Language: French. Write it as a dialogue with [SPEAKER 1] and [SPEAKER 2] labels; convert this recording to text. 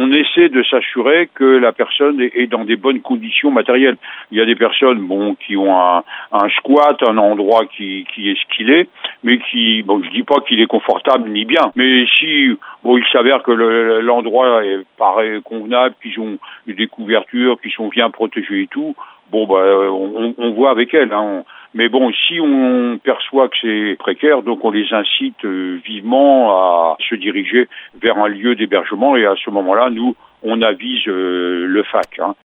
[SPEAKER 1] on essaie de s'assurer que la personne est dans des bonnes conditions matérielles. Il y a des personnes, qui ont un squat, un endroit qui est ce qu'il est, mais je dis pas qu'il est confortable ni bien, mais si, il s'avère que l'endroit paraît convenable, qu'ils ont des couvertures qui sont bien protégées et tout, on voit avec elle, hein. Mais si on perçoit que c'est précaire, donc on les incite vivement à se diriger vers un lieu d'hébergement et à ce moment-là, nous, on avise le FAC, hein.